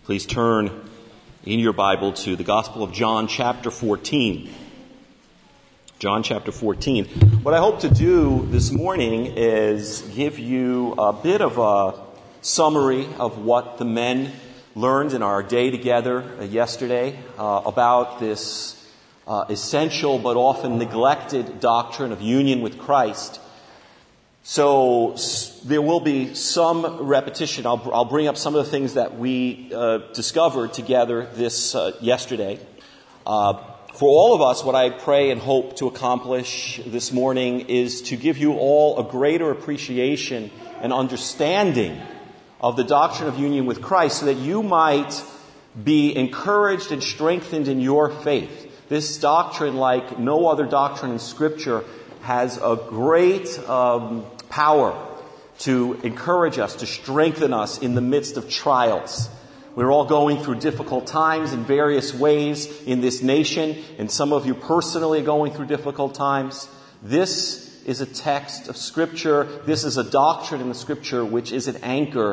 Please turn in your Bible to the Gospel of John chapter 14. John chapter 14. What I hope to do this morning is give you a bit of a summary of what the men learned in our day together yesterday about this essential but often neglected doctrine of union with Christ. So there will be some repetition. I'll bring up some of the things that we discovered together this yesterday. For all of us, what I pray and hope to accomplish this morning is to give you all a greater appreciation and understanding of the doctrine of union with Christ so that you might be encouraged and strengthened in your faith. This doctrine, like no other doctrine in Scripture, has a great power to encourage us, to strengthen us in the midst of trials. We're all going through difficult times in various ways in this nation, and some of you personally are going through difficult times. This is a text of Scripture. This is a doctrine in the Scripture which is an anchor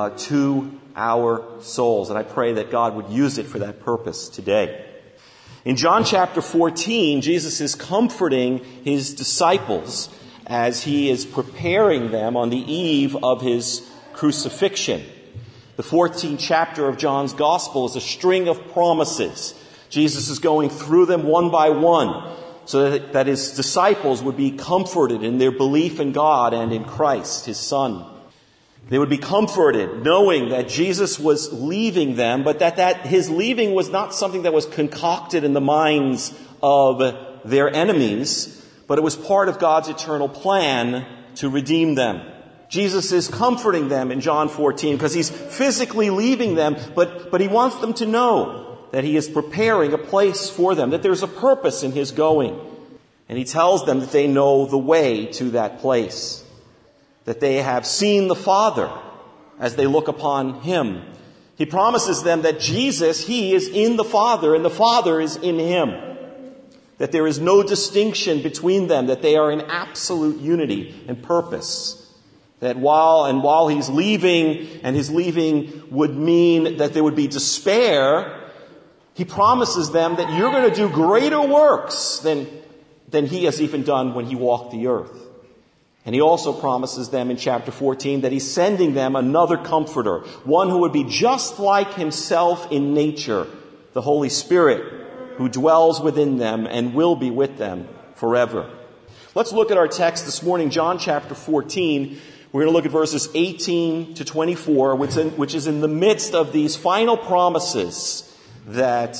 to our souls. And I pray that God would use it for that purpose today. In John chapter 14, Jesus is comforting his disciples as he is preparing them on the eve of his crucifixion. The 14th chapter of John's Gospel is a string of promises. Jesus is going through them one by one so that his disciples would be comforted in their belief in God and in Christ, his Son. They would be comforted knowing that Jesus was leaving them, but that his leaving was not something that was concocted in the minds of their enemies, but it was part of God's eternal plan to redeem them. Jesus is comforting them in John 14 because he's physically leaving them, but he wants them to know that he is preparing a place for them, that there's a purpose in his going. And he tells them that they know the way to that place, that they have seen the Father as they look upon him. He promises them that Jesus, he is in the Father and the Father is in him. That there is no distinction between them, that they are in absolute unity and purpose. That while he's leaving, and his leaving would mean that there would be despair, he promises them that you're going to do greater works than he has even done when he walked the earth. And he also promises them in chapter 14 that he's sending them another comforter, one who would be just like himself in nature, the Holy Spirit, who dwells within them and will be with them forever. Let's look at our text this morning, John chapter 14. We're going to look at verses 18 to 24, which is in the midst of these final promises that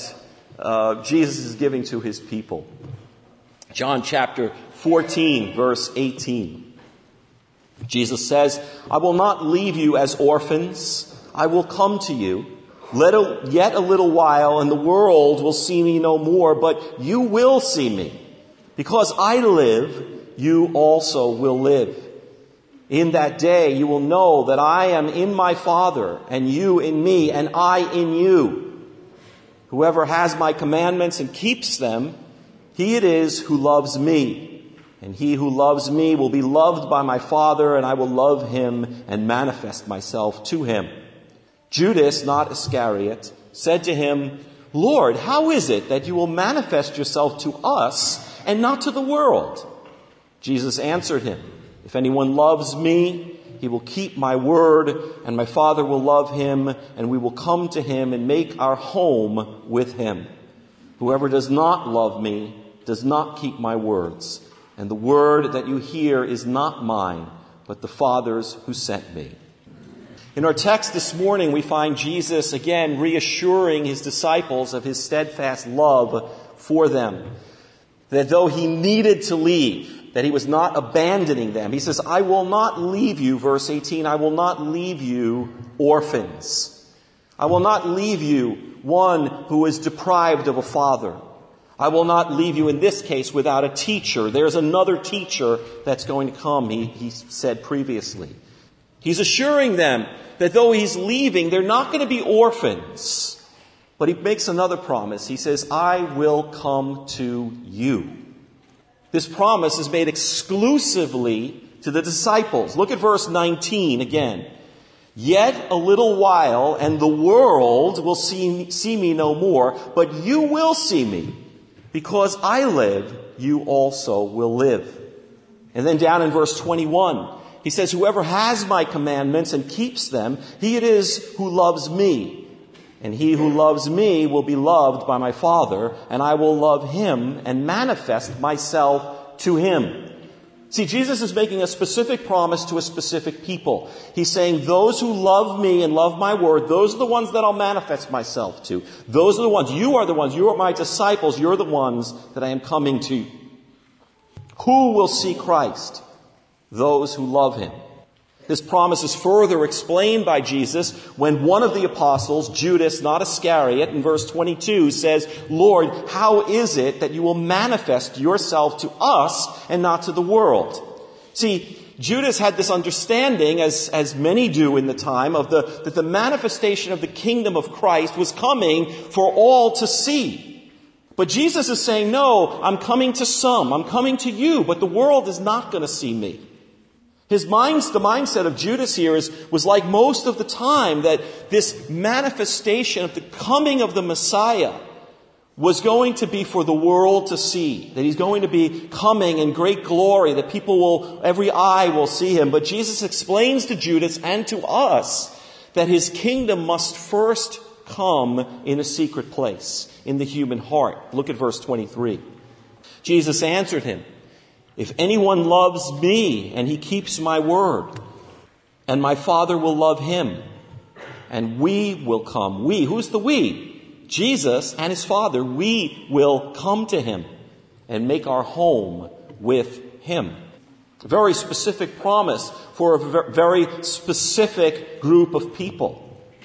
Jesus is giving to his people. John chapter 14, verse 18. Jesus says, "I will not leave you as orphans. I will come to you. Yet a little while, and the world will see me no more, but you will see me. Because I live, you also will live. In that day you will know that I am in my Father, and you in me, and I in you. Whoever has my commandments and keeps them, he it is who loves me. And he who loves me will be loved by my Father, and I will love him and manifest myself to him." Judas, not Iscariot, said to him, "Lord, how is it that you will manifest yourself to us and not to the world?" Jesus answered him, "If anyone loves me, he will keep my word, and my Father will love him, and we will come to him and make our home with him. Whoever does not love me does not keep my words, and the word that you hear is not mine, but the Father's who sent me." In our text this morning, we find Jesus again reassuring his disciples of his steadfast love for them. That though he needed to leave, that he was not abandoning them. He says, "I will not leave you," verse 18, "I will not leave you orphans. I will not leave you one who is deprived of a father. I will not leave you in this case without a teacher. There's another teacher that's going to come," he said previously. He's assuring them that though he's leaving, they're not going to be orphans. But he makes another promise. He says, "I will come to you." This promise is made exclusively to the disciples. Look at verse 19 again. Yet a little while, and the world will see me no more, but you will see me. Because I live, you also will live. And then down in verse 21, he says, whoever has my commandments and keeps them, he it is who loves me. And he who loves me will be loved by my Father, and I will love him and manifest myself to him. See, Jesus is making a specific promise to a specific people. He's saying, those who love me and love my word, those are the ones that I'll manifest myself to. Those are the ones, you are my disciples, you're the ones that I am coming to. Who will see Christ? Those who love him. This promise is further explained by Jesus when one of the apostles, Judas, not Iscariot, in verse 22 says, Lord, how is it that you will manifest yourself to us and not to the world? See, Judas had this understanding, as many do in the time, that the manifestation of the kingdom of Christ was coming for all to see. But Jesus is saying, no, I'm coming to some, I'm coming to you, but the world is not going to see me. The mindset of Judas here was like most of the time, that this manifestation of the coming of the Messiah was going to be for the world to see. That he's going to be coming in great glory, that every eye will see him. But Jesus explains to Judas and to us that his kingdom must first come in a secret place, in the human heart. Look at verse 23. Jesus answered him, if anyone loves me and he keeps my word, and my Father will love him, and we will come. We, who's the we? Jesus and his Father. We will come to him and make our home with him. A very specific promise for a very specific group of people.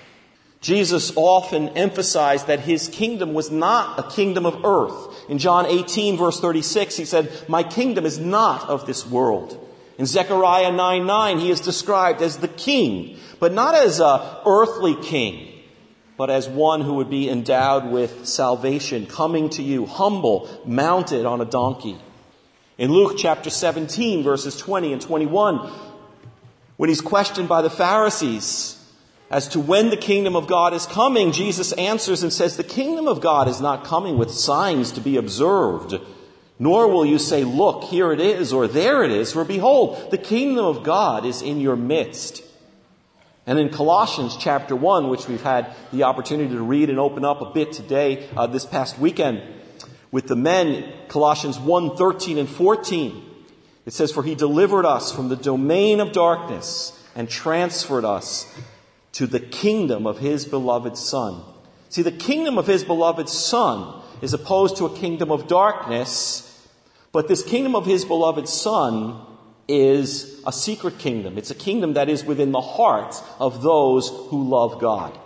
Jesus often emphasized that his kingdom was not a kingdom of earth. In John 18, verse 36, he said, my kingdom is not of this world. In Zechariah 9:9, he is described as the king, but not as an earthly king, but as one who would be endowed with salvation, coming to you, humble, mounted on a donkey. In Luke chapter 17, verses 20 and 21, when he's questioned by the Pharisees as to when the kingdom of God is coming, Jesus answers and says, the kingdom of God is not coming with signs to be observed, nor will you say, look, here it is, or there it is, for behold, the kingdom of God is in your midst. And in Colossians chapter 1, which we've had the opportunity to read and open up a bit today, this past weekend, with the men, Colossians 1:13 and 14, it says, for he delivered us from the domain of darkness and transferred us to the kingdom of his beloved Son. See, the kingdom of his beloved Son is opposed to a kingdom of darkness, but this kingdom of his beloved Son is a secret kingdom. It's a kingdom that is within the hearts of those who love God.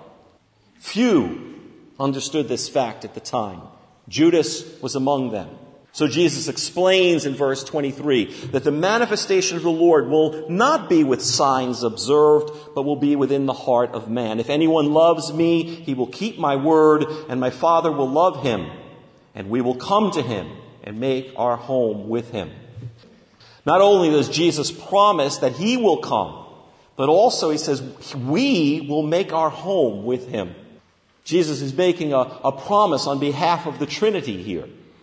Few understood this fact at the time. Judas was among them. So Jesus explains in verse 23 that the manifestation of the Lord will not be with signs observed, but will be within the heart of man. If anyone loves me, he will keep my word, and my Father will love him, and we will come to him and make our home with him. Not only does Jesus promise that he will come, but also he says we will make our home with him. Jesus is making a promise on behalf of the Trinity here.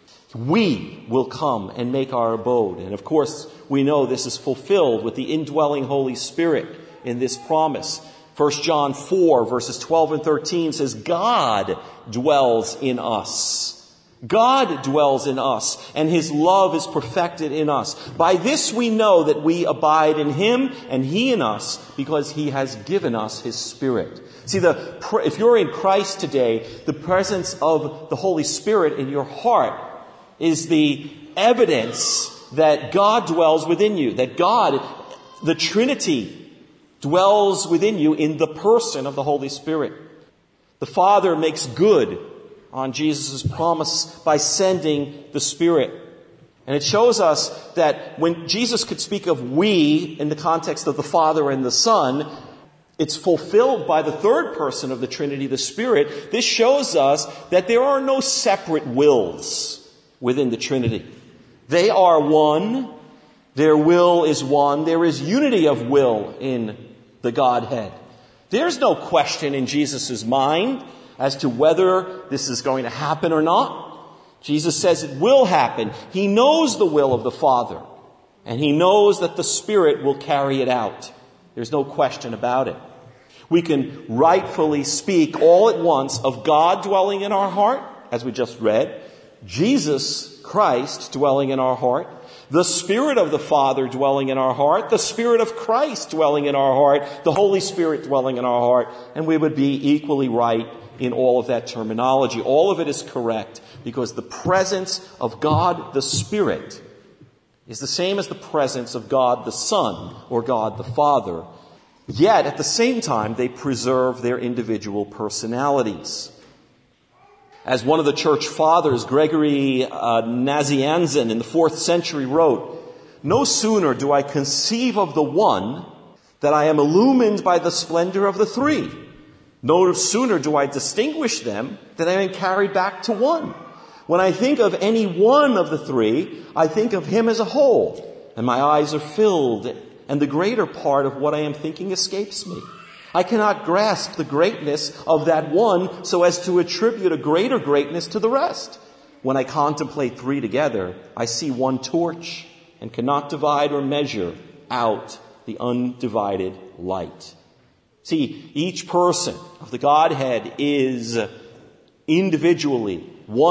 We will come and make our abode. And of course, we know this is fulfilled with the indwelling Holy Spirit in this promise. 1 John 4, verses 12 and 13 says, God dwells in us. God dwells in us, and his love is perfected in us. By this we know that we abide in him, and he in us, because he has given us his Spirit. See, if you're in Christ today, the presence of the Holy Spirit in your heart is the evidence that God dwells within you, that God, the Trinity, dwells within you in the person of the Holy Spirit. The Father makes good on Jesus' promise by sending the Spirit. And it shows us that when Jesus could speak of we in the context of the Father and the Son, it's fulfilled by the third person of the Trinity, the Spirit. This shows us that there are no separate wills within the Trinity. They are one. Their will is one. There is unity of will in the Godhead. There's no question in Jesus' mind as to whether this is going to happen or not. Jesus says it will happen. He knows the will of the Father, and he knows that the Spirit will carry it out. There's no question about it. We can rightfully speak all at once of God dwelling in our heart, as we just read, Jesus Christ dwelling in our heart, the Spirit of the Father dwelling in our heart, the Spirit of Christ dwelling in our heart, the Holy Spirit dwelling in our heart, and we would be equally right in all of that terminology. All of it is correct because the presence of God the Spirit is the same as the presence of God the Son or God the Father. Yet, at the same time, they preserve their individual personalities. As one of the church fathers, Gregory Nazianzen, in the 4th century wrote, "No sooner do I conceive of the one that I am illumined by the splendor of the three. No sooner do I distinguish them than I am carried back to one. When I think of any one of the three, I think of him as a whole, and my eyes are filled, and the greater part of what I am thinking escapes me. I cannot grasp the greatness of that one so as to attribute a greater greatness to the rest. When I contemplate three together, I see one torch and cannot divide or measure out the undivided light." See, each person of the Godhead is individually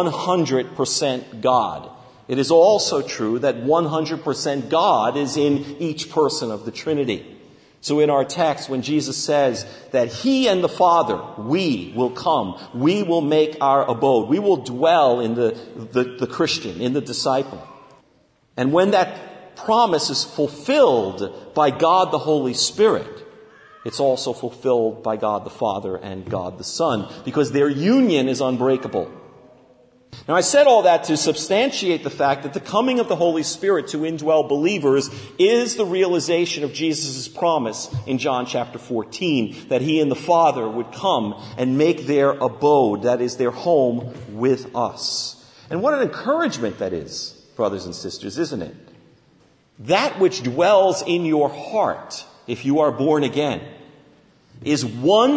100% God. It is also true that 100% God is in each person of the Trinity. So in our text, when Jesus says that he and the Father, we will come, we will make our abode, we will dwell in the Christian, in the disciple. And when that promise is fulfilled by God the Holy Spirit, it's also fulfilled by God the Father and God the Son, because their union is unbreakable. Now, I said all that to substantiate the fact that the coming of the Holy Spirit to indwell believers is the realization of Jesus' promise in John chapter 14, that he and the Father would come and make their abode, that is, their home, with us. And what an encouragement that is, brothers and sisters, isn't it? That which dwells in your heart, if you are born again, is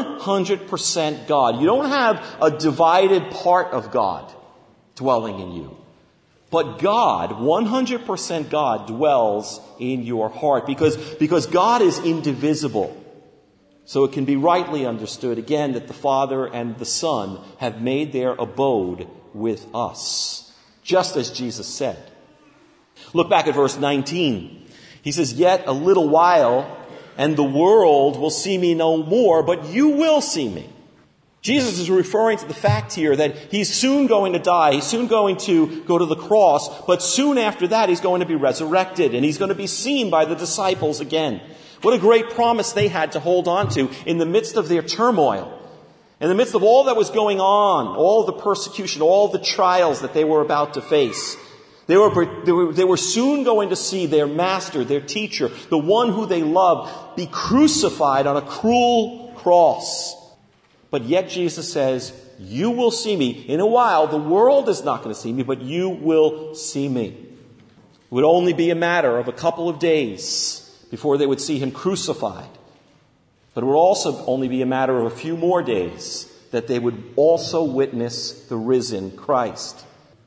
100% God. You don't have a divided part of God dwelling in you. But God, 100% God, dwells in your heart because God is indivisible. So it can be rightly understood, again, that the Father and the Son have made their abode with us, just as Jesus said. Look back at verse 19. He says, "Yet a little while, and the world will see me no more, but you will see me." Jesus is referring to the fact here that he's soon going to die. He's soon going to go to the cross. But soon after that, he's going to be resurrected. And he's going to be seen by the disciples again. What a great promise they had to hold on to in the midst of their turmoil. In the midst of all that was going on, all the persecution, all the trials that they were about to face. They were soon going to see their master, their teacher, the one who they loved, be crucified on a cruel cross. But yet Jesus says, "You will see me. In a while, the world is not going to see me, but you will see me." It would only be a matter of a couple of days before they would see him crucified. But it would also only be a matter of a few more days that they would also witness the risen Christ.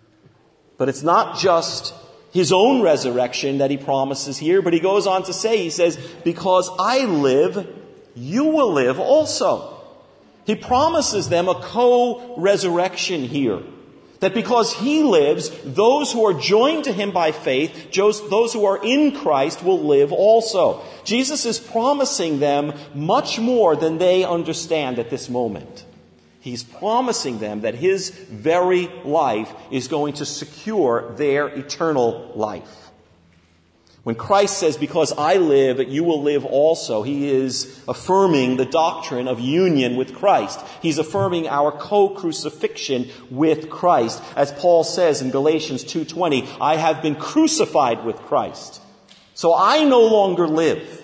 But it's not just his own resurrection that he promises here, but he goes on to say, he says, "Because I live, you will live also." He promises them a co-resurrection here. That because he lives, those who are joined to him by faith, those who are in Christ, will live also. Jesus is promising them much more than they understand at this moment. He's promising them that his very life is going to secure their eternal life. When Christ says, "Because I live, you will live also," he is affirming the doctrine of union with Christ. He's affirming our co-crucifixion with Christ. As Paul says in Galatians 2:20, "I have been crucified with Christ. So I no longer live."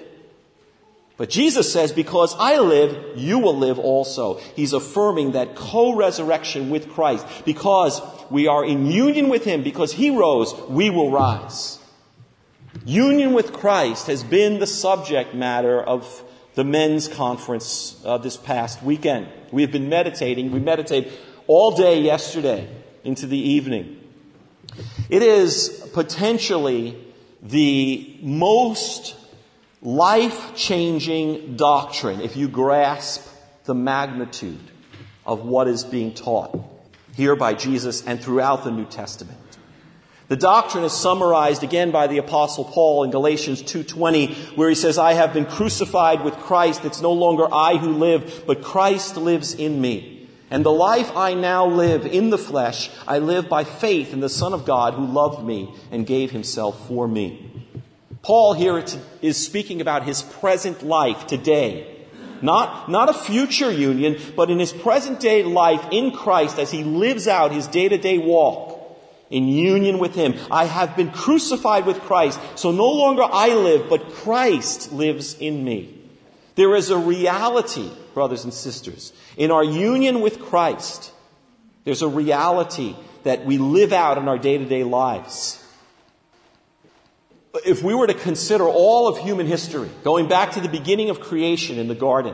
But Jesus says, "Because I live, you will live also." He's affirming that co-resurrection with Christ. Because we are in union with him, because he rose, we will rise. Union with Christ has been the subject matter of the men's conference this past weekend. We have been meditating. We meditated all day yesterday into the evening. It is potentially the most life-changing doctrine if you grasp the magnitude of what is being taught here by Jesus and throughout the New Testament. The doctrine is summarized again by the Apostle Paul in Galatians 2:20, where he says, I have been crucified with Christ. It's no longer I who live, but Christ lives in me. And the life I now live in the flesh, I live by faith in the Son of God who loved me and gave himself for me. Paul here is speaking about his present life today. Not a future union, but in his present day life in Christ as he lives out his day-to-day walk in union with him. I have been crucified with Christ, so no longer I live, but Christ lives in me. There is a reality, brothers and sisters, in our union with Christ. There's a reality that we live out in our day-to-day lives. If we were to consider all of human history, going back to the beginning of creation in the garden,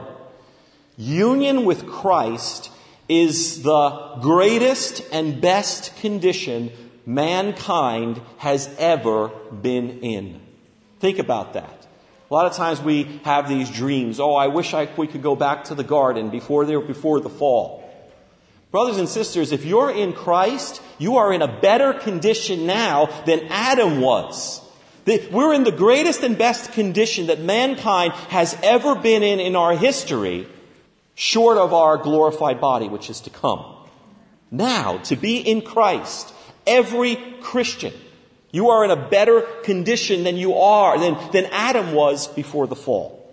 union with Christ is the greatest and best condition mankind has ever been in. Think about that. A lot of times we have these dreams. Oh, I wish we could go back to the garden before the fall. Brothers and sisters, if you're in Christ, you are in a better condition now than Adam was. We're in the greatest and best condition that mankind has ever been in our history, short of our glorified body, which is to come. Now, to be in Christ, every Christian, you are in a better condition than than Adam was before the fall.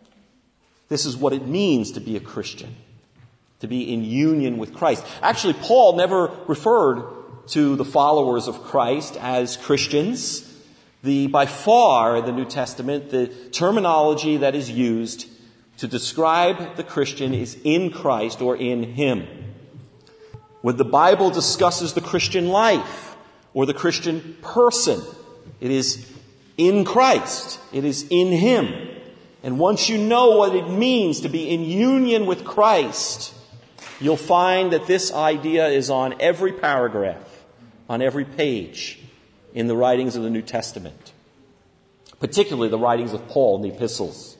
This is what it means to be a Christian, to be in union with Christ. Actually, Paul never referred to the followers of Christ as Christians. By far, in the New Testament, the terminology that is used to describe the Christian is in Christ or in Him. When the Bible discusses the Christian life or the Christian person, it is in Christ. It is in Him. And once you know what it means to be in union with Christ, you'll find that this idea is on every paragraph, on every page in the writings of the New Testament, particularly the writings of Paul in the epistles.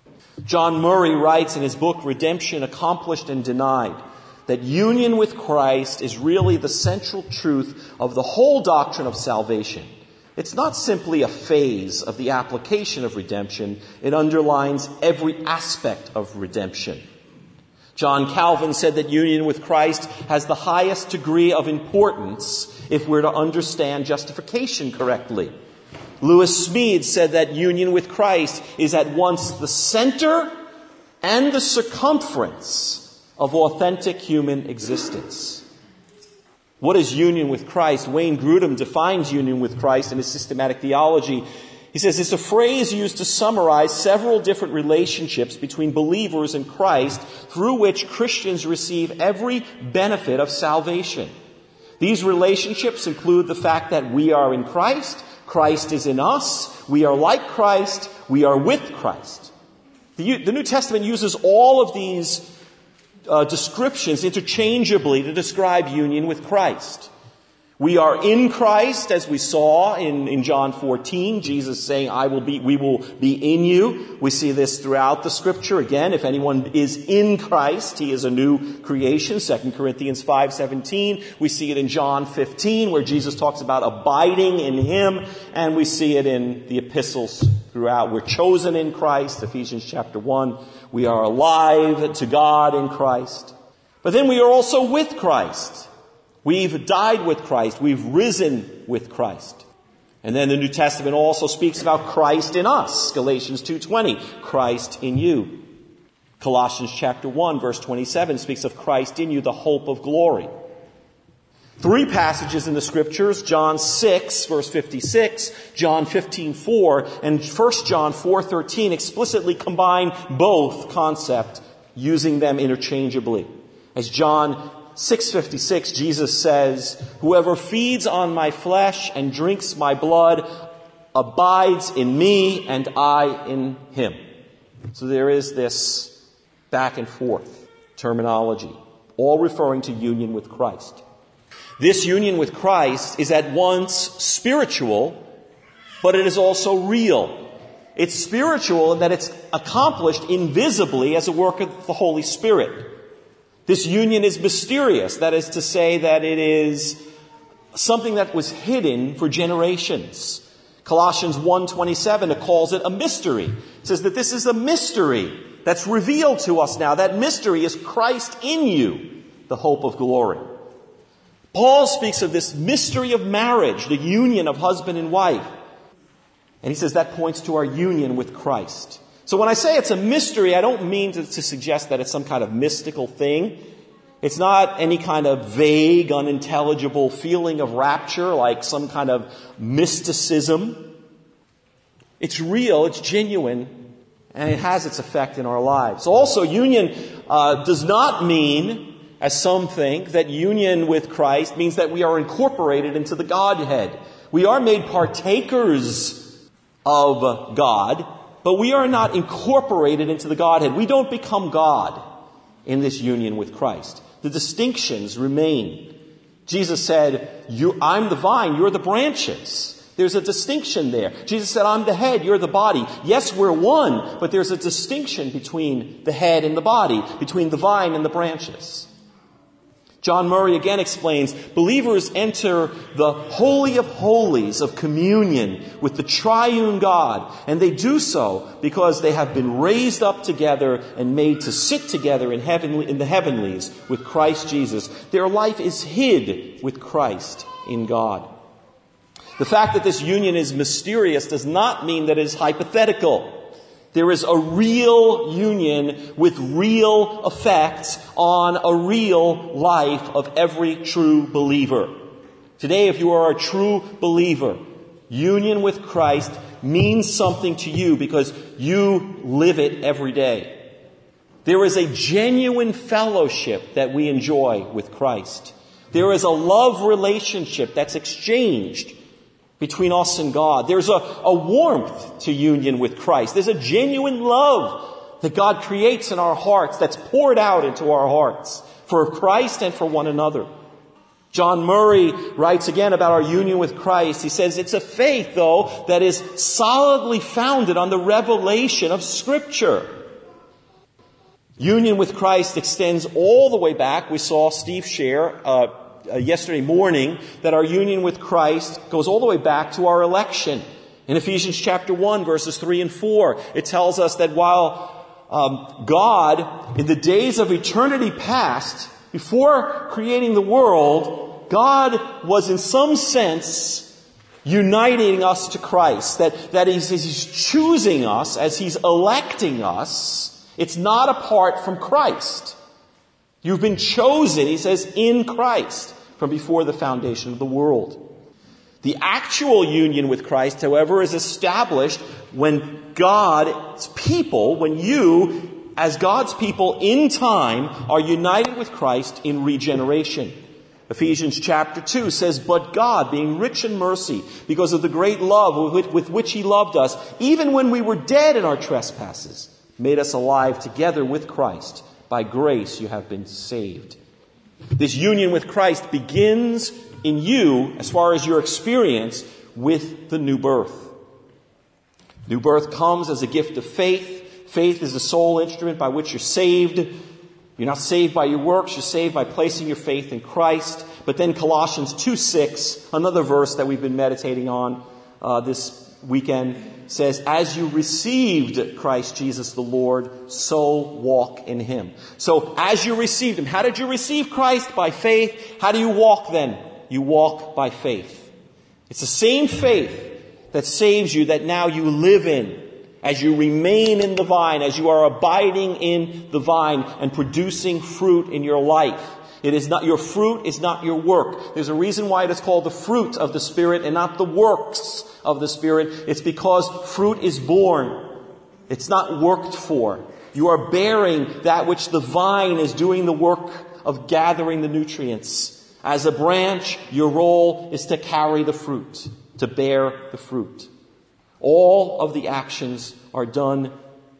John Murray writes in his book, Redemption Accomplished and Denied, that union with Christ is really the central truth of the whole doctrine of salvation. It's not simply a phase of the application of redemption. It underlines every aspect of redemption. John Calvin said that union with Christ has the highest degree of importance if we're to understand justification correctly. Lewis Smead said that union with Christ is at once the center and the circumference of authentic human existence. What is union with Christ? Wayne Grudem defines union with Christ in his systematic theology. He says it's a phrase used to summarize several different relationships between believers in Christ through which Christians receive every benefit of salvation. These relationships include the fact that we are in Christ, Christ is in us, we are like Christ, we are with Christ. The New Testament uses all of these descriptions interchangeably to describe union with Christ. We are in Christ, as we saw in John 14, Jesus saying, we will be in you. We see this throughout the Scripture. Again, if anyone is in Christ, he is a new creation, 2 Corinthians 5:17. We see it in John 15, where Jesus talks about abiding in Him, and we see it in the epistles throughout. We're chosen in Christ, Ephesians chapter 1. We are alive to God in Christ. But then we are also with Christ. We've died with Christ. We've risen with Christ. And then the New Testament also speaks about Christ in us. Galatians 2:20, Christ in you. Colossians chapter 1, verse 27 speaks of Christ in you, the hope of glory. 3 passages in the Scriptures, John 6, verse 56, John 15:4, and 1 John 4:13 explicitly combine both concepts, using them interchangeably. As John 6:56, Jesus says, "Whoever feeds on my flesh and drinks my blood abides in me and I in him." So there is this back and forth terminology, all referring to union with Christ. This union with Christ is at once spiritual, but it is also real. It's spiritual in that it's accomplished invisibly as a work of the Holy Spirit. This union is mysterious. That is to say that it is something that was hidden for generations. Colossians 1:27 calls it a mystery. It says that this is a mystery that's revealed to us now. That mystery is Christ in you, the hope of glory. Paul speaks of this mystery of marriage, the union of husband and wife. And he says that points to our union with Christ. So when I say it's a mystery, I don't mean to suggest that it's some kind of mystical thing. It's not any kind of vague, unintelligible feeling of rapture, like some kind of mysticism. It's real, it's genuine, and it has its effect in our lives. Also, union does not mean, as some think, that union with Christ means that we are incorporated into the Godhead. We are made partakers of God, but we are not incorporated into the Godhead. We don't become God in this union with Christ. The distinctions remain. Jesus said, I'm the vine, you're the branches. There's a distinction there. Jesus said, I'm the head, you're the body. Yes, we're one, but there's a distinction between the head and the body, between the vine and the branches. John Murray again explains, believers enter the Holy of Holies of communion with the triune God, and they do so because they have been raised up together and made to sit together in the heavenlies with Christ Jesus. Their life is hid with Christ in God. The fact that this union is mysterious does not mean that it is hypothetical. There is a real union with real effects on a real life of every true believer. Today, if you are a true believer, union with Christ means something to you because you live it every day. There is a genuine fellowship that we enjoy with Christ. There is a love relationship that's exchanged between us and God. There's a warmth to union with Christ. There's a genuine love that God creates in our hearts that's poured out into our hearts for Christ and for one another. John Murray writes again about our union with Christ. He says, it's a faith, though, that is solidly founded on the revelation of Scripture. Union with Christ extends all the way back. We saw Steve share yesterday morning that our union with Christ goes all the way back to our election. In Ephesians chapter 1, verses 3 and 4, it tells us that while God, in the days of eternity past, before creating the world, God was in some sense uniting us to Christ. That He's choosing us as He's electing us. It's not apart from Christ. You've been chosen, he says, in Christ from before the foundation of the world. The actual union with Christ, however, is established when God's people, when you, as God's people in time, are united with Christ in regeneration. Ephesians chapter 2 says, but God, being rich in mercy, because of the great love with which He loved us, even when we were dead in our trespasses, made us alive together with Christ. By grace you have been saved. This union with Christ begins in you, as far as your experience, with the new birth. New birth comes as a gift of faith. Faith is the sole instrument by which you're saved. You're not saved by your works. You're saved by placing your faith in Christ. But then Colossians 2:6, another verse that we've been meditating on this weekend, says, as you received Christ Jesus the Lord, so walk in Him. So as you received Him, how did you receive Christ? By faith. How do you walk then? You walk by faith. It's the same faith that saves you that now you live in as you remain in the vine, as you are abiding in the vine and producing fruit in your life. It is not, your fruit is not your work. There's a reason why it is called the fruit of the Spirit and not the works of the Spirit. It's because fruit is born. It's not worked for. You are bearing that which the vine is doing the work of gathering the nutrients. As a branch, your role is to carry the fruit, to bear the fruit. All of the actions are done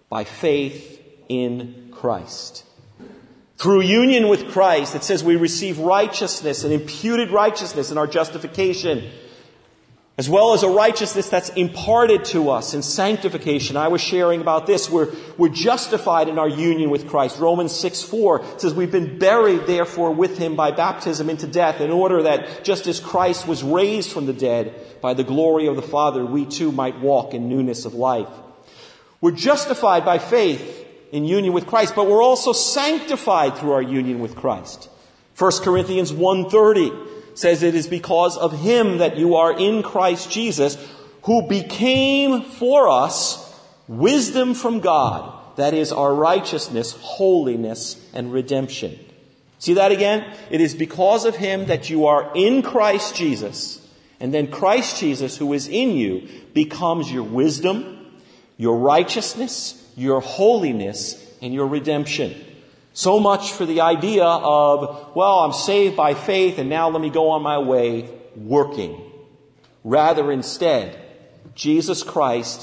by faith in Christ. Through union with Christ, it says we receive righteousness and imputed righteousness in our justification, as well as a righteousness that's imparted to us in sanctification. I was sharing about this. We're justified in our union with Christ. Romans 6:4 says we've been buried, therefore, with him by baptism into death, in order that just as Christ was raised from the dead by the glory of the Father, we too might walk in newness of life. We're justified by faith in union with Christ, but we're also sanctified through our union with Christ. 1 Corinthians 1:30 says it is because of him that you are in Christ Jesus, who became for us wisdom from God, that is our righteousness, holiness, and redemption. See that again? It is because of him that you are in Christ Jesus, and then Christ Jesus, who is in you, becomes your wisdom, your righteousness, your holiness, and your redemption. So much for the idea of, well, I'm saved by faith and now let me go on my way working. Rather, instead, Jesus Christ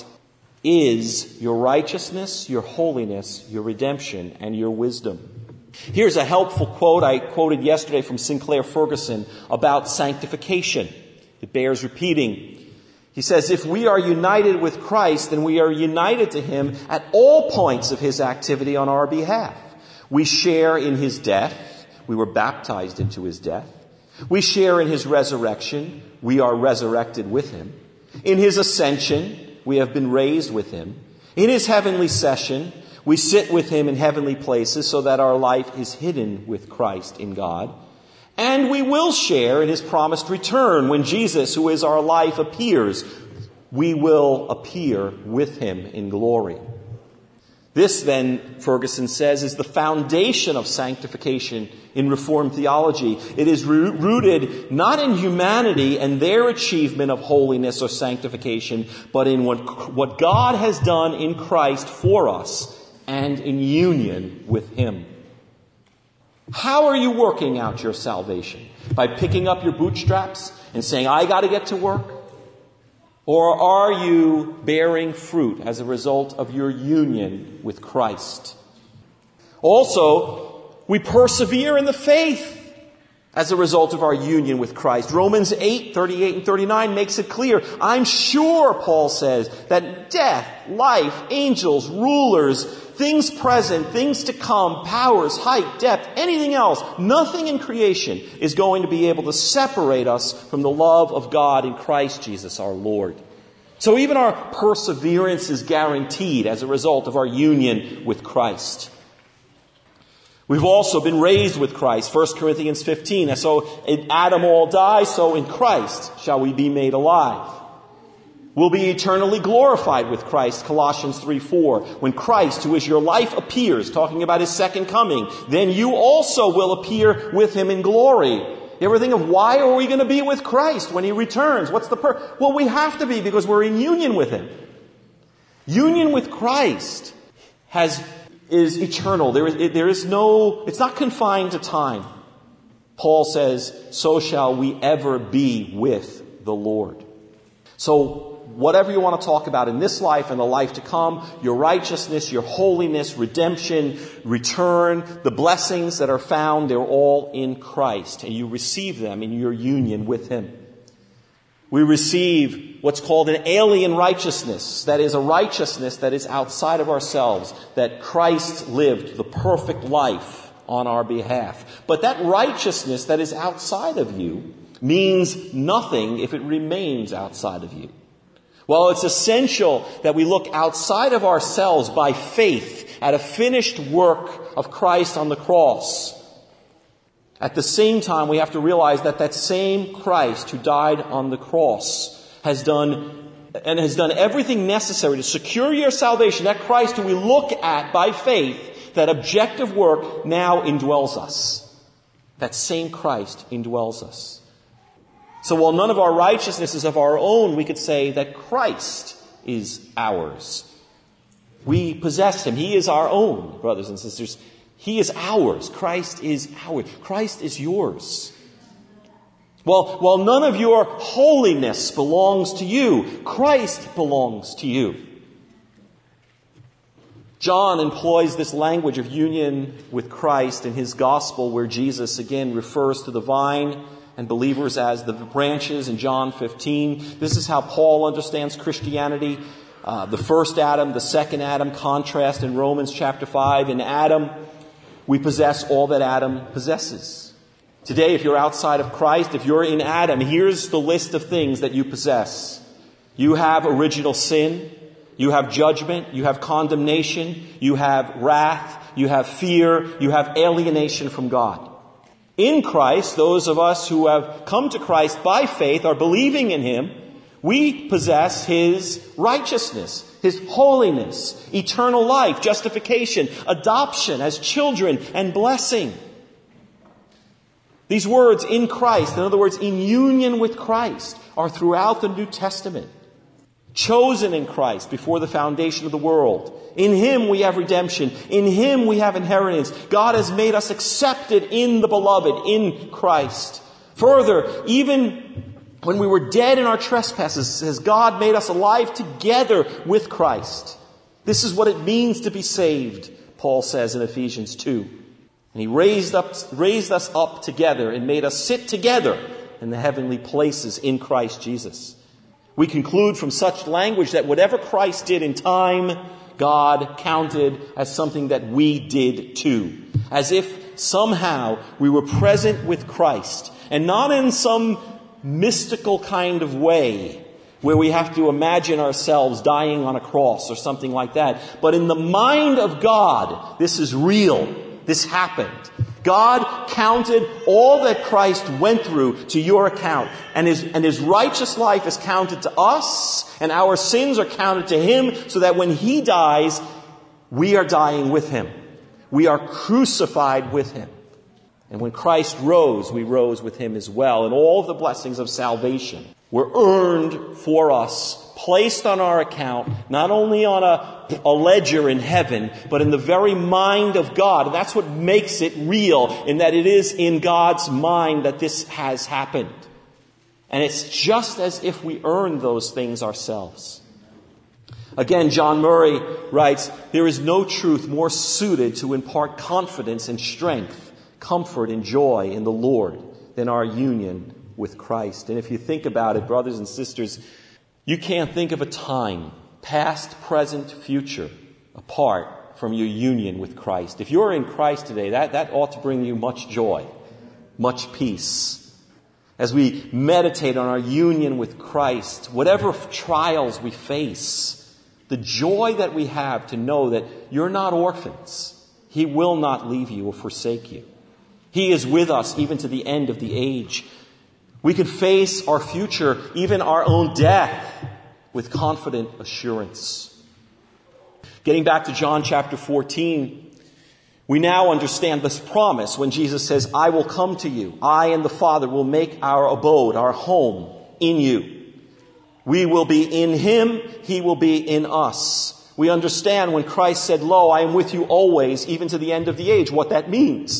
is your righteousness, your holiness, your redemption, and your wisdom. Here's a helpful quote I quoted yesterday from Sinclair Ferguson about sanctification. It bears repeating. He says, if we are united with Christ, then we are united to him at all points of his activity on our behalf. We share in his death. We were baptized into his death. We share in his resurrection. We are resurrected with him. In his ascension, we have been raised with him. In his heavenly session, we sit with him in heavenly places so that our life is hidden with Christ in God. And we will share in his promised return when Jesus, who is our life, appears. We will appear with him in glory. This, then, Ferguson says, is the foundation of sanctification in Reformed theology. It is rooted not in humanity and their achievement of holiness or sanctification, but in what God has done in Christ for us and in union with him. How are you working out your salvation? By picking up your bootstraps and saying, I got to get to work? Or are you bearing fruit as a result of your union with Christ? Also, we persevere in the faith as a result of our union with Christ. Romans 8:38 and 39 makes it clear. I'm sure, Paul says, that death, life, angels, rulers, things present, things to come, powers, height, depth, anything else, nothing in creation is going to be able to separate us from the love of God in Christ Jesus our Lord. So even our perseverance is guaranteed as a result of our union with Christ. We've also been raised with Christ. 1 Corinthians 15. And so in Adam all die, so in Christ shall we be made alive. We'll be eternally glorified with Christ. Colossians 3:4. When Christ, who is your life, appears, talking about his second coming, then you also will appear with him in glory. You ever think of why are we going to be with Christ when he returns? What's the Well, we have to be because we're in union with him. Union with Christ is eternal. There is no, it's not confined to time. Paul says, so shall we ever be with the Lord. So whatever you want to talk about in this life and the life to come, your righteousness, your holiness, redemption, return, the blessings that are found, they're all in Christ. And you receive them in your union with him. We receive what's called an alien righteousness. That is a righteousness that is outside of ourselves. That Christ lived the perfect life on our behalf. But that righteousness that is outside of you means nothing if it remains outside of you. Well, it's essential that we look outside of ourselves by faith at a finished work of Christ on the cross. At the same time, we have to realize that that same Christ who died on the cross has done everything necessary to secure your salvation. That Christ who we look at by faith, that objective work now indwells us. That same Christ indwells us. So while none of our righteousness is of our own, we could say that Christ is ours. We possess him. He is our own, brothers and sisters. He is ours. Christ is ours. Christ is yours. Well, while none of your holiness belongs to you, Christ belongs to you. John employs this language of union with Christ in his gospel, where Jesus again refers to the vine and believers as the branches in John 15. This is how Paul understands Christianity. The first Adam, the second Adam contrast in Romans chapter 5. In Adam, we possess all that Adam possesses. Today, if you're outside of Christ, if you're in Adam, here's the list of things that you possess. You have original sin. You have judgment. You have condemnation. You have wrath. You have fear. You have alienation from God. In Christ, those of us who have come to Christ by faith are believing in Him. We possess His righteousness, His holiness, eternal life, justification, adoption as children, and blessing. These words, in Christ, in other words, in union with Christ, are throughout the New Testament. Chosen in Christ before the foundation of the world. In Him we have redemption. In Him we have inheritance. God has made us accepted in the Beloved, in Christ. Further, even when we were dead in our trespasses, has God made us alive together with Christ. This is what it means to be saved, Paul says in Ephesians 2. And He raised us up together and made us sit together in the heavenly places in Christ Jesus. We conclude from such language that whatever Christ did in time, God counted as something that we did too. As if somehow we were present with Christ, and not in some mystical kind of way where we have to imagine ourselves dying on a cross or something like that. But in the mind of God, this is real. This happened. God counted all that Christ went through to your account. And his righteous life is counted to us, and our sins are counted to Him, so that when He dies, we are dying with Him. We are crucified with Him. And when Christ rose, we rose with Him as well. And all the blessings of salvation were earned for us, placed on our account, not only on a ledger in heaven, but in the very mind of God. And that's what makes it real, in that it is in God's mind that this has happened. And it's just as if we earned those things ourselves. Again, John Murray writes, "There is no truth more suited to impart confidence and strength, comfort and joy in the Lord than our union with Christ." And if you think about it, brothers and sisters, you can't think of a time, past, present, future, apart from your union with Christ. If you're in Christ today, that ought to bring you much joy, much peace. As we meditate on our union with Christ, whatever trials we face, the joy that we have to know that you're not orphans. He will not leave you or forsake you. He is with us even to the end of the age. We can face our future, even our own death, with confident assurance. Getting back to John chapter 14, we now understand this promise when Jesus says, "I will come to you. I and the Father will make our abode, our home, in you. We will be in Him. He will be in us." We understand when Christ said, "Lo, I am with you always, even to the end of the age," what that means.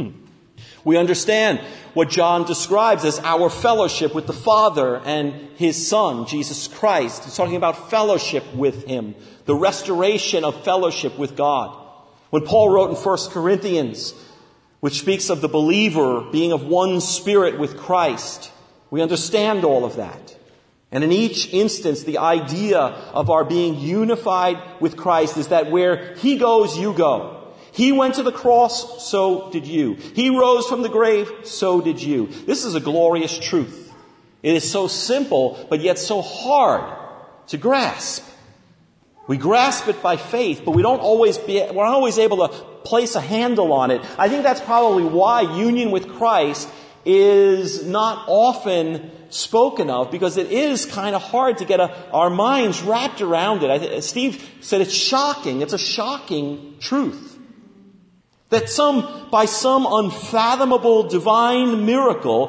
We understand what John describes as our fellowship with the Father and His Son, Jesus Christ. He's talking about fellowship with Him, the restoration of fellowship with God. When Paul wrote in 1 Corinthians, which speaks of the believer being of one spirit with Christ, we understand all of that. And in each instance, the idea of our being unified with Christ is that where He goes, you go. He went to the cross, so did you. He rose from the grave, so did you. This is a glorious truth. It is so simple, but yet so hard to grasp. We grasp it by faith, but we're not always able to place a handle on it. I think that's probably why union with Christ is not often spoken of, because it is kind of hard to get our minds wrapped around it. Steve said it's shocking. It's a shocking truth. That by some unfathomable divine miracle,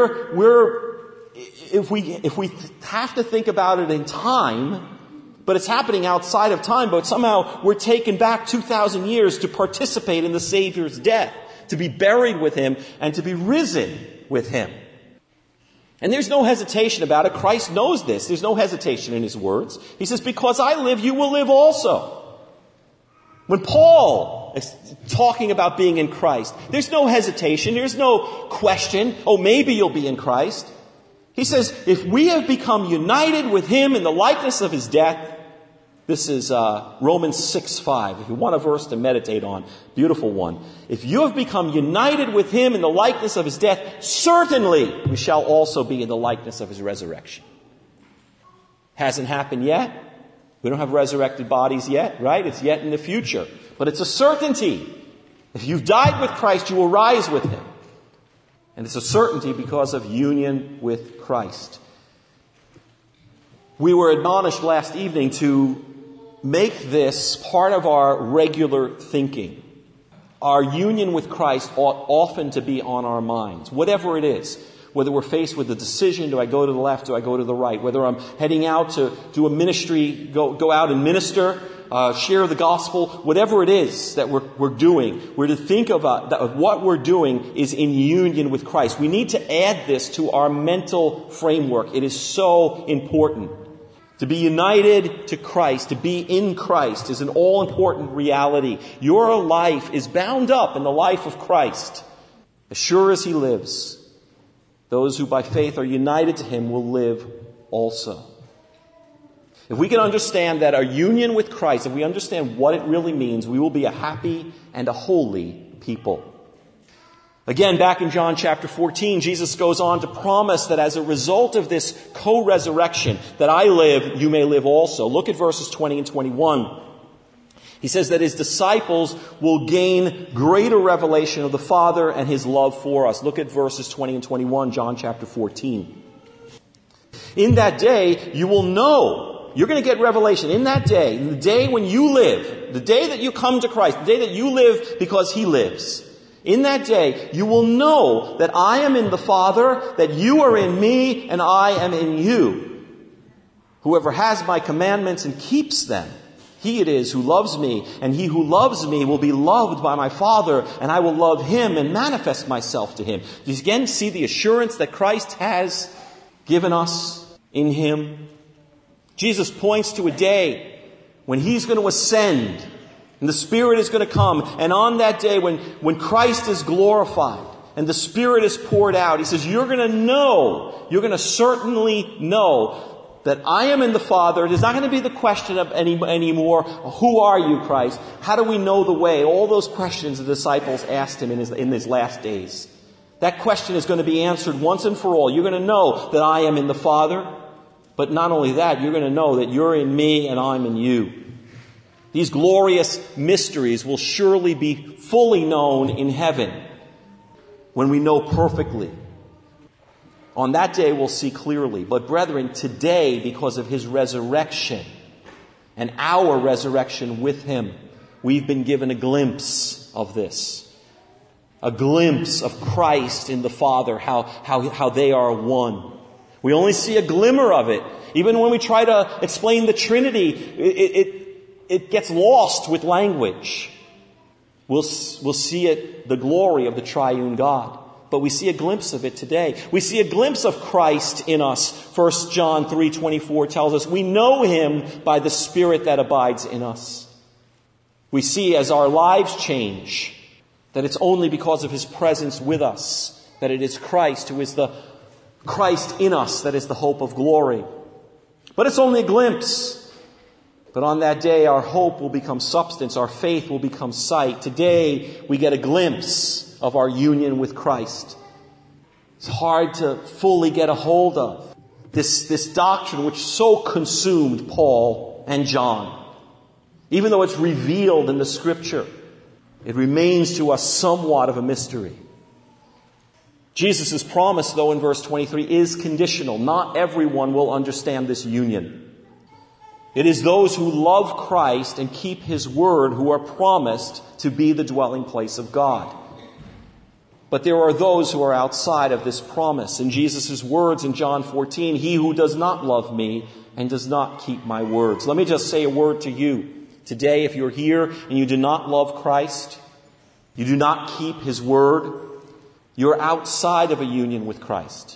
if we have to think about it in time, but it's happening outside of time, but somehow we're taken back 2,000 years to participate in the Savior's death, to be buried with Him, and to be risen with Him. And there's no hesitation about it. Christ knows this. There's no hesitation in His words. He says, "Because I live, you will live also." When Paul is talking about being in Christ, there's no hesitation, there's no question, oh, maybe you'll be in Christ. He says, if we have become united with him in the likeness of his death, this is Romans 6:5. If you want a verse to meditate on, beautiful one. If you have become united with him in the likeness of his death, certainly we shall also be in the likeness of his resurrection. Hasn't happened yet. We don't have resurrected bodies yet, right? It's yet in the future. But it's a certainty. If you've died with Christ, you will rise with him. And it's a certainty because of union with Christ. We were admonished last evening to make this part of our regular thinking. Our union with Christ ought often to be on our minds, whatever it is. Whether we're faced with a decision, do I go to the left, do I go to the right? Whether I'm heading out to do a ministry, go out and minister, share the gospel, whatever it is that we're doing, we're to think of what we're doing is in union with Christ. We need to add this to our mental framework. It is so important. To be united to Christ, to be in Christ, is an all-important reality. Your life is bound up in the life of Christ. As sure as he lives, those who by faith are united to him will live also. If we can understand that our union with Christ, if we understand what it really means, we will be a happy and a holy people. Again, back in John chapter 14, Jesus goes on to promise that as a result of this co-resurrection, that I live, you may live also. Look at verses 20 and 21. He says that his disciples will gain greater revelation of the Father and his love for us. Look at verses 20 and 21, John chapter 14. In that day, you will know. You're going to get revelation in that day, in the day when you live, the day that you come to Christ, the day that you live because he lives. In that day, you will know that I am in the Father, that you are in me, and I am in you. Whoever has my commandments and keeps them, he it is who loves me, and he who loves me will be loved by my Father, and I will love him and manifest myself to him. Do you again see the assurance that Christ has given us in him? Jesus points to a day when he's going to ascend, and the Spirit is going to come. And on that day when Christ is glorified and the Spirit is poured out, he says, you're going to certainly know that I am in the Father. It is not going to be the question of anymore, who are you, Christ? How do we know the way? All those questions the disciples asked him in his last days. That question is going to be answered once and for all. You're going to know that I am in the Father. But not only that, you're going to know that you're in me and I'm in you. These glorious mysteries will surely be fully known in heaven when we know perfectly. On that day we'll see clearly. But brethren, today, because of his resurrection and our resurrection with him, we've been given a glimpse of this. A glimpse of Christ in the Father, how they are one. We only see a glimmer of it. Even when we try to explain the Trinity, it gets lost with language. We'll see it, the glory of the triune God. But we see a glimpse of it today. We see a glimpse of Christ in us. 1 John 3:24 tells us we know him by the Spirit that abides in us. We see as our lives change that it's only because of his presence with us, that it is Christ who is the Christ in us that is the hope of glory. But it's only a glimpse. But on that day, our hope will become substance. Our faith will become sight. Today, we get a glimpse of our union with Christ. It's hard to fully get a hold of this doctrine which so consumed Paul and John. Even though it's revealed in the Scripture, it remains to us somewhat of a mystery. Jesus' promise, though, in verse 23 is conditional. Not everyone will understand this union. It is those who love Christ and keep his word who are promised to be the dwelling place of God. But there are those who are outside of this promise. In Jesus' words in John 14, he who does not love me and does not keep my words. Let me just say a word to you. Today, if you're here and you do not love Christ, you do not keep his word, you're outside of a union with Christ.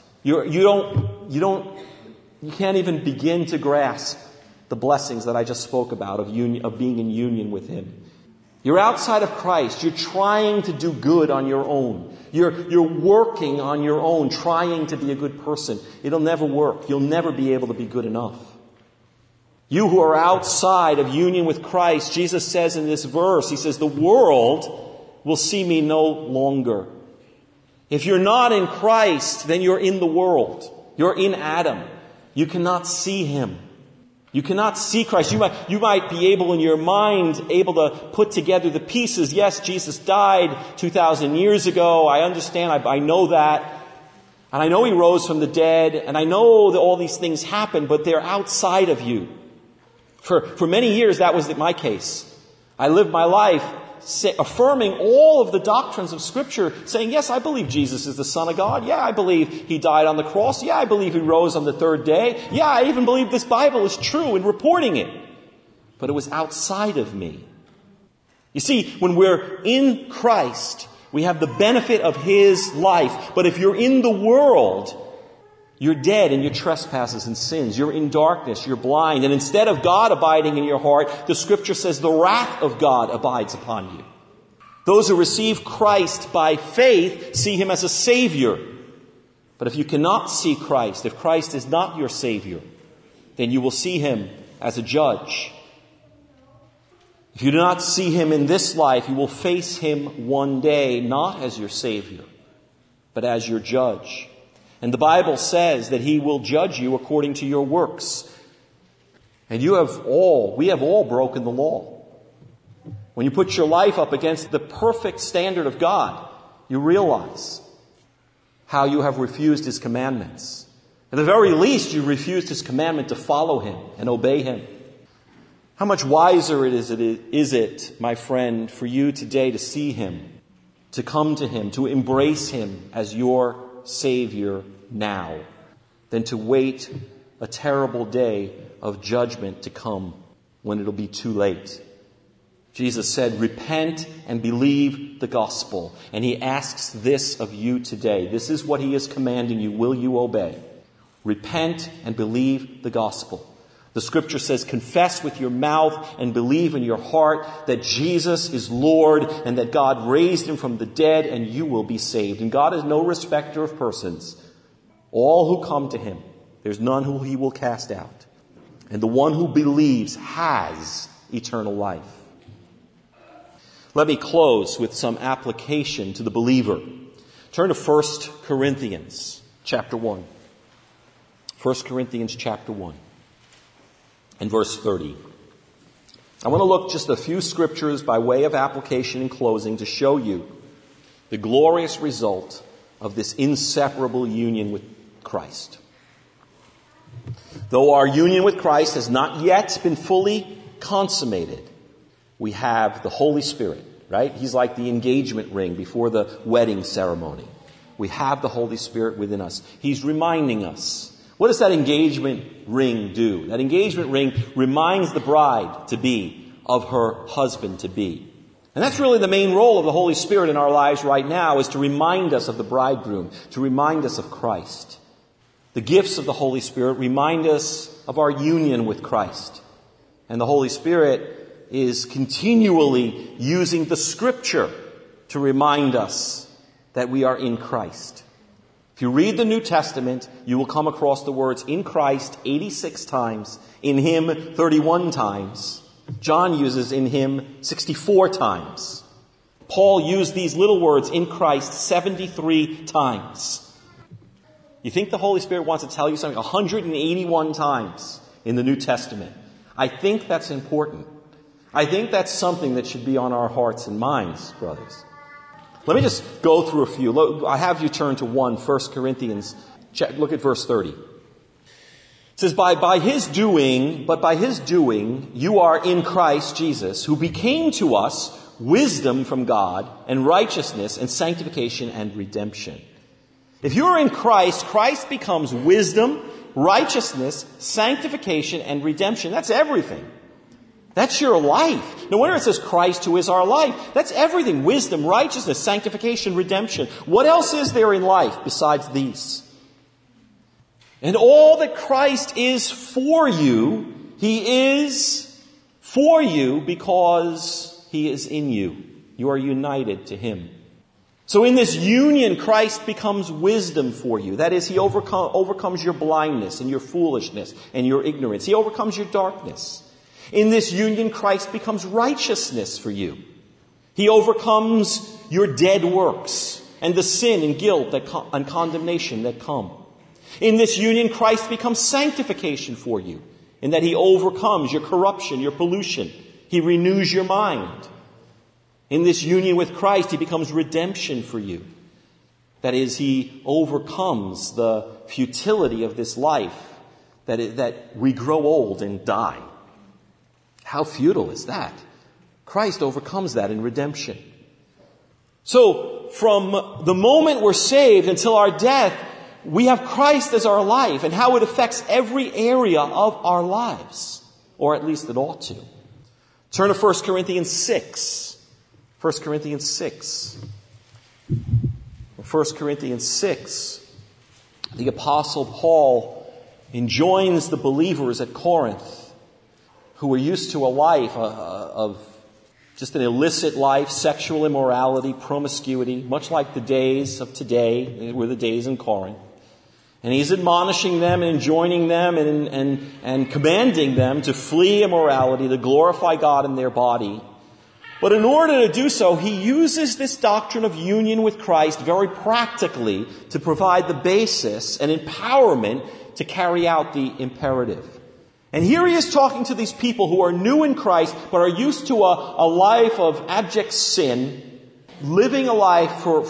You can't even begin to grasp the blessings that I just spoke about of being in union with him. You're outside of Christ. You're trying to do good on your own. You're working on your own, trying to be a good person. It'll never work. You'll never be able to be good enough. You who are outside of union with Christ, Jesus says in this verse, he says, the world will see me no longer. If you're not in Christ, then you're in the world. You're in Adam. You cannot see him. You cannot see Christ. You might be able in your mind, able to put together the pieces. Yes, Jesus died 2,000 years ago. I understand. I know that. And I know he rose from the dead. And I know that all these things happened, but they're outside of you. For many years, that was my case. I lived my life affirming all of the doctrines of Scripture, saying, yes, I believe Jesus is the Son of God. Yeah, I believe he died on the cross. Yeah, I believe he rose on the third day. Yeah, I even believe this Bible is true in reporting it. But it was outside of me. You see, when we're in Christ, we have the benefit of his life. But if you're in the world, you're dead in your trespasses and sins. You're in darkness. You're blind. And instead of God abiding in your heart, the Scripture says the wrath of God abides upon you. Those who receive Christ by faith see him as a Savior. But if you cannot see Christ, if Christ is not your Savior, then you will see him as a judge. If you do not see him in this life, you will face him one day, not as your Savior, but as your judge. And the Bible says that he will judge you according to your works. And we have all broken the law. When you put your life up against the perfect standard of God, you realize how you have refused his commandments. At the very least, you refused his commandment to follow him and obey him. How much wiser is it, my friend, for you today to see him, to come to him, to embrace him as your Savior now, than to wait a terrible day of judgment to come when it'll be too late. Jesus said, repent and believe the gospel. And he asks this of you today. This is what he is commanding you. Will you obey? Repent and believe the gospel. The Scripture says, confess with your mouth and believe in your heart that Jesus is Lord and that God raised him from the dead, and you will be saved. And God is no respecter of persons. All who come to him, there's none who he will cast out. And the one who believes has eternal life. Let me close with some application to the believer. Turn to 1 Corinthians chapter 1. 1 Corinthians chapter 1. And verse 30. I want to look just a few scriptures by way of application in closing to show you the glorious result of this inseparable union with Christ. Though our union with Christ has not yet been fully consummated, we have the Holy Spirit, right? He's like the engagement ring before the wedding ceremony. We have the Holy Spirit within us. He's reminding us. What does that engagement ring do? That engagement ring reminds the bride-to-be of her husband-to-be. And that's really the main role of the Holy Spirit in our lives right now, is to remind us of the bridegroom, to remind us of Christ. The gifts of the Holy Spirit remind us of our union with Christ. And the Holy Spirit is continually using the Scripture to remind us that we are in Christ. If you read the New Testament, you will come across the words in Christ 86 times, in him 31 times. John uses in him 64 times. Paul used these little words in Christ 73 times. You think the Holy Spirit wants to tell you something 181 times in the New Testament? I think that's important. I think that's something that should be on our hearts and minds, brothers. Let me just go through a few. Look, I have you turn to 1 Corinthians. Look at verse 30. It says, by his doing, you are in Christ Jesus, who became to us wisdom from God and righteousness and sanctification and redemption. If you are in Christ, Christ becomes wisdom, righteousness, sanctification, and redemption. That's everything. That's your life. No wonder it says Christ who is our life. That's everything. Wisdom, righteousness, sanctification, redemption. What else is there in life besides these? And all that Christ is for you, he is for you because He is in you. You are united to Him. So in this union, Christ becomes wisdom for you. That is, He overcomes your blindness and your foolishness and your ignorance. He overcomes your darkness. In this union, Christ becomes righteousness for you. He overcomes your dead works and the sin and guilt and condemnation that come. In this union, Christ becomes sanctification for you, in that He overcomes your corruption, your pollution. He renews your mind. In this union with Christ, He becomes redemption for you. That is, He overcomes the futility of this life, that we grow old and die. How futile is that? Christ overcomes that in redemption. So, from the moment we're saved until our death, we have Christ as our life and how it affects every area of our lives. Or at least it ought to. Turn to 1 Corinthians 6. 1 Corinthians 6. 1 Corinthians 6, the Apostle Paul enjoins the believers at Corinth who were used to a life of just an illicit life, sexual immorality, promiscuity, much like the days of today were the days in Corinth. And he's admonishing them and enjoining them and commanding them to flee immorality, to glorify God in their body. But in order to do so, he uses this doctrine of union with Christ very practically to provide the basis and empowerment to carry out the imperative. And here he is talking to these people who are new in Christ, but are used to a life of abject sin, living a life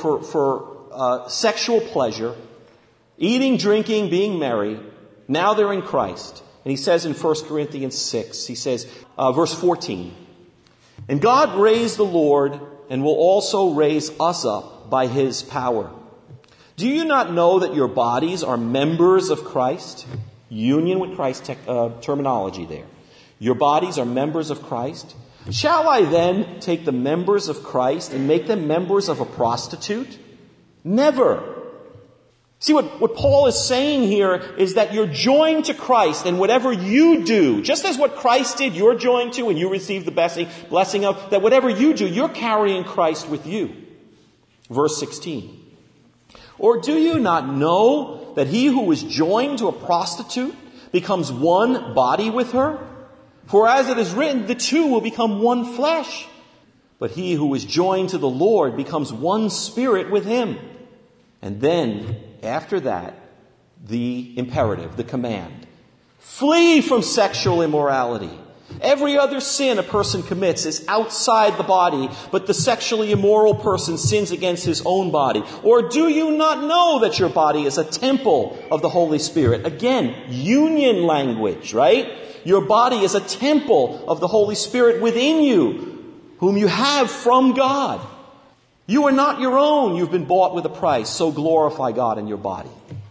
for sexual pleasure, eating, drinking, being merry. Now they're in Christ. And he says in 1 Corinthians 6, he says, verse 14, "And God raised the Lord and will also raise us up by His power. Do you not know that your bodies are members of Christ?" Union with Christ terminology there. Your bodies are members of Christ. "Shall I then take the members of Christ and make them members of a prostitute? Never." See, what Paul is saying here is that you're joined to Christ, and whatever you do, just as what Christ did, you're joined to, and you receive the blessing of, that whatever you do, you're carrying Christ with you. Verse 16. "Or do you not know that he who is joined to a prostitute becomes one body with her? For as it is written, the two will become one flesh. But he who is joined to the Lord becomes one spirit with Him." And then, after that, the imperative, the command. "Flee from sexual immorality. Every other sin a person commits is outside the body, but the sexually immoral person sins against his own body. Or do you not know that your body is a temple of the Holy Spirit?" Again, union language, right? Your body is a temple of the Holy Spirit within you, whom you have from God. You are not your own. You've been bought with a price. So glorify God in your body.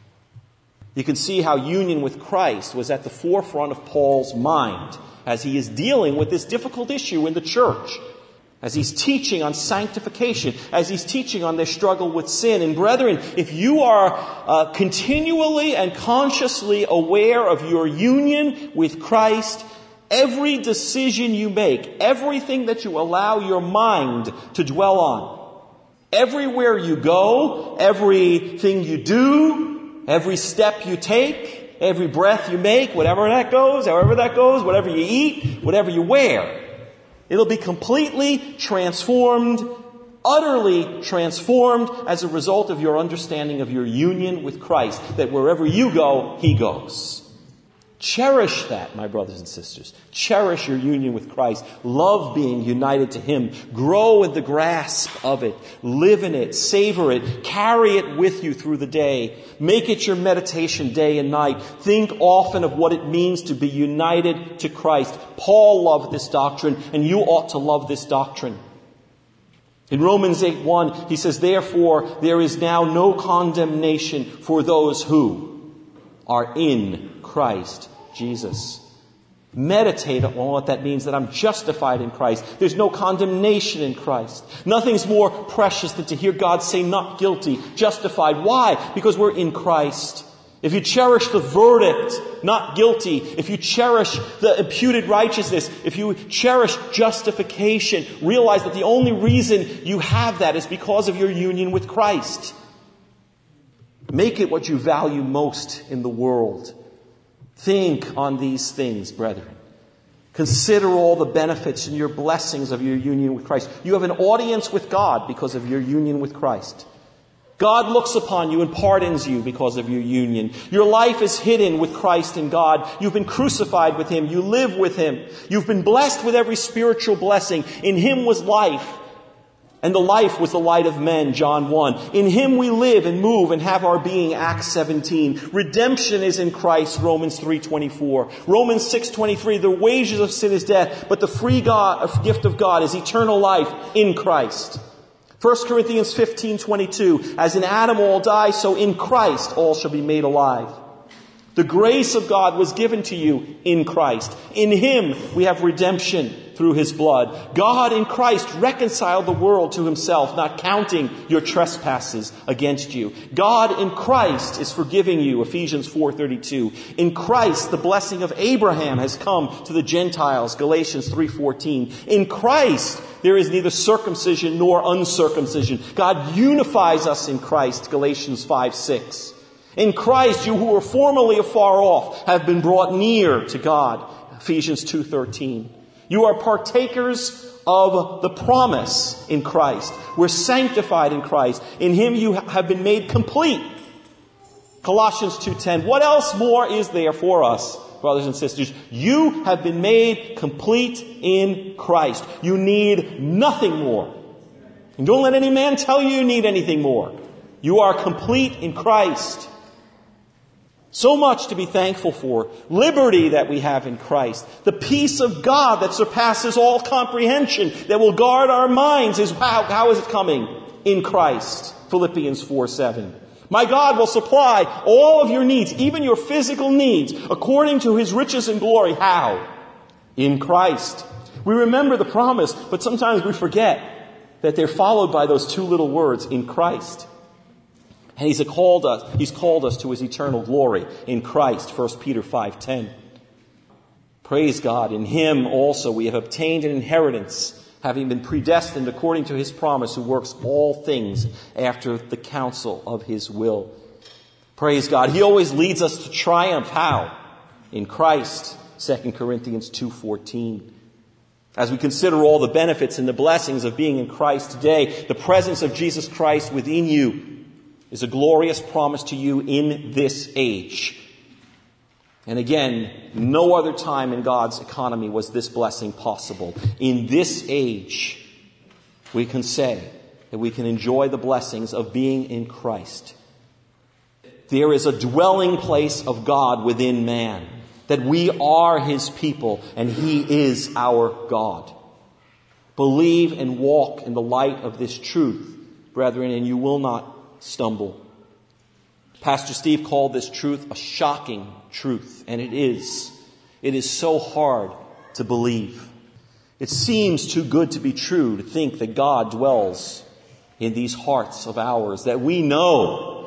You can see how union with Christ was at the forefront of Paul's mind as he is dealing with this difficult issue in the church, as he's teaching on sanctification, as he's teaching on their struggle with sin. And brethren, if you are continually and consciously aware of your union with Christ, every decision you make, everything that you allow your mind to dwell on, everywhere you go, everything you do, every step you take, every breath you make, whatever that goes, however that goes, whatever you eat, whatever you wear, it'll be completely transformed, utterly transformed as a result of your understanding of your union with Christ, that wherever you go, He goes. Cherish that, my brothers and sisters. Cherish your union with Christ. Love being united to Him. Grow in the grasp of it. Live in it. Savor it. Carry it with you through the day. Make it your meditation day and night. Think often of what it means to be united to Christ. Paul loved this doctrine, and you ought to love this doctrine. In Romans 8:1, he says, "Therefore, there is now no condemnation for those who are in Christ Jesus." Meditate on what that means, that I'm justified in Christ. There's no condemnation in Christ. Nothing's more precious than to hear God say, "Not guilty, justified." Why? Because we're in Christ. if you cherish the verdict, not guilty, if you cherish the imputed righteousness, if you cherish justification, realize that the only reason you have that is because of your union with Christ. Make it what you value most in the world. Think on these things, brethren. Consider all the benefits and your blessings of your union with Christ. You have an audience with God because of your union with Christ. God looks upon you and pardons you because of your union. Your life is hidden with Christ in God. You've been crucified with Him. You live with Him. You've been blessed with every spiritual blessing. In Him was life, and the life was the light of men, John 1. In Him we live and move and have our being, Acts 17. Redemption is in Christ, Romans 3:24. Romans 6:23, the wages of sin is death, but the free gift of God is eternal life in Christ. 1 Corinthians 15:22, as in Adam all die, so in Christ all shall be made alive. The grace of God was given to you in Christ. In Him we have redemption through His blood. God in Christ reconciled the world to Himself, not counting your trespasses against you. God in Christ is forgiving you, Ephesians 4:32. In Christ the blessing of Abraham has come to the Gentiles, Galatians 3:14. In Christ there is neither circumcision nor uncircumcision. God unifies us in Christ, Galatians 5:6. In Christ, you who were formerly afar off have been brought near to God, Ephesians 2:13. You are partakers of the promise in Christ. We're sanctified in Christ. In Him you have been made complete, Colossians 2:10. What else more is there for us, brothers and sisters? You have been made complete in Christ. You need nothing more. And don't let any man tell you need anything more. You are complete in Christ. So much to be thankful for. Liberty that we have in Christ. The peace of God that surpasses all comprehension, that will guard our minds. How is it coming? In Christ. Philippians 4:7. My God will supply all of your needs, even your physical needs, according to His riches and glory. How? In Christ. We remember the promise, but sometimes we forget that they're followed by those two little words, in Christ. And He's called us to His eternal glory in Christ, 1 Peter 5:10. Praise God. In Him also we have obtained an inheritance, having been predestined according to His promise, who works all things after the counsel of His will. Praise God. He always leads us to triumph. How? In Christ, 2 Corinthians 2:14. As we consider all the benefits and the blessings of being in Christ today, the presence of Jesus Christ within you is a glorious promise to you in this age. And again, no other time in God's economy was this blessing possible. In this age, we can say that we can enjoy the blessings of being in Christ. There is a dwelling place of God within man, that we are His people and He is our God. Believe and walk in the light of this truth, brethren, and you will not stumble. Pastor Steve called this truth a shocking truth, and it is. It is so hard to believe. It seems too good to be true to think that God dwells in these hearts of ours, that we know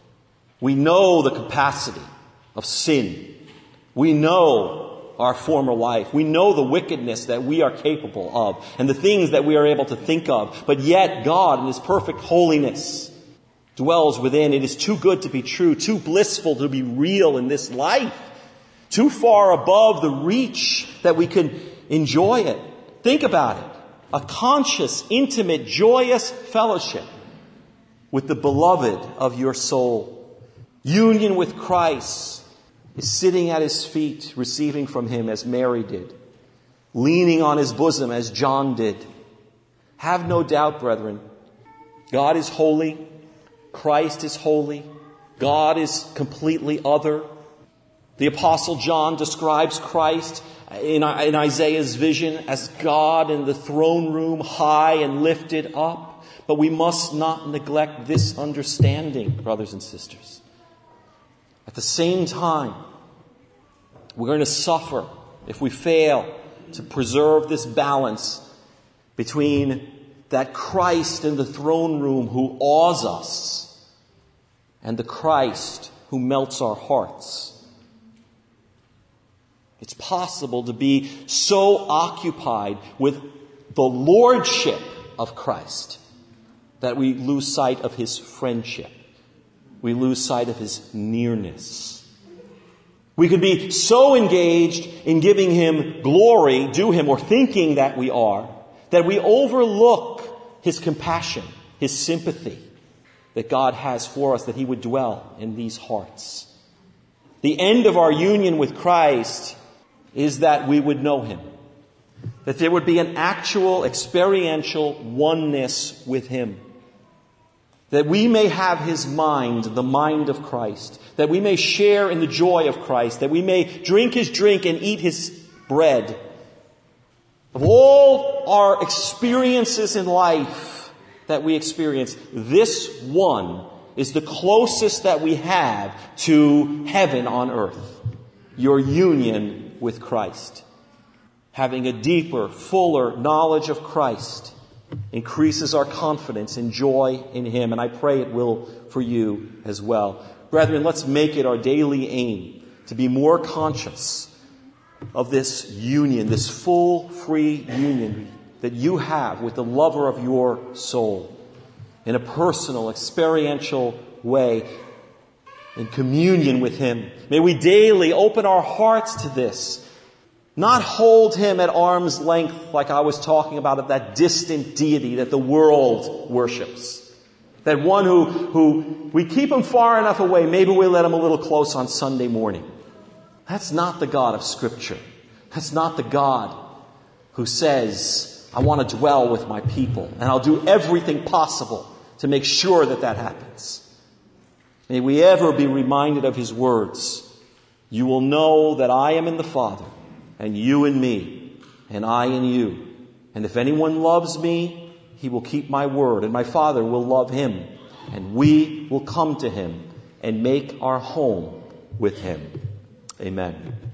the capacity of sin. We know our former life. We know the wickedness that we are capable of and the things that we are able to think of. But yet God, in His perfect holiness, dwells within. It is too good to be true, too blissful to be real in this life, too far above the reach that we can enjoy it. Think about it. A conscious, intimate, joyous fellowship with the beloved of your soul. Union with Christ is sitting at His feet, receiving from Him as Mary did, leaning on His bosom as John did. Have no doubt, brethren, God is holy. Christ is holy. God is completely other. The Apostle John describes Christ in Isaiah's vision as God in the throne room, high and lifted up. But we must not neglect this understanding, brothers and sisters. At the same time, we're going to suffer if we fail to preserve this balance between that Christ in the throne room who awes us and the Christ who melts our hearts. It's possible to be so occupied with the lordship of Christ that we lose sight of his friendship. We lose sight of his nearness. We could be so engaged in giving him glory, due him, or thinking that we are, that we overlook his compassion, his sympathy that God has for us, that he would dwell in these hearts. The end of our union with Christ is that we would know him, that there would be an actual experiential oneness with him, that we may have his mind, the mind of Christ, that we may share in the joy of Christ, that we may drink his drink and eat his bread. Of all our experiences in life that we experience, this one is the closest that we have to heaven on earth, your union with Christ. Having a deeper, fuller knowledge of Christ increases our confidence and joy in him, and I pray it will for you as well. Brethren, let's make it our daily aim to be more conscious of this union, this full, free union that you have with the lover of your soul in a personal, experiential way, in communion with him. May we daily open our hearts to this. Not hold him at arm's length like I was talking about, of that distant deity that the world worships. That one who we keep him far enough away, maybe we let him a little close on Sunday morning. That's not the God of Scripture. That's not the God who says, I want to dwell with my people, and I'll do everything possible to make sure that that happens. May we ever be reminded of his words. You will know that I am in the Father, and you in me, and I in you. And if anyone loves me, he will keep my word, and my Father will love him, and we will come to him and make our home with him. Amen.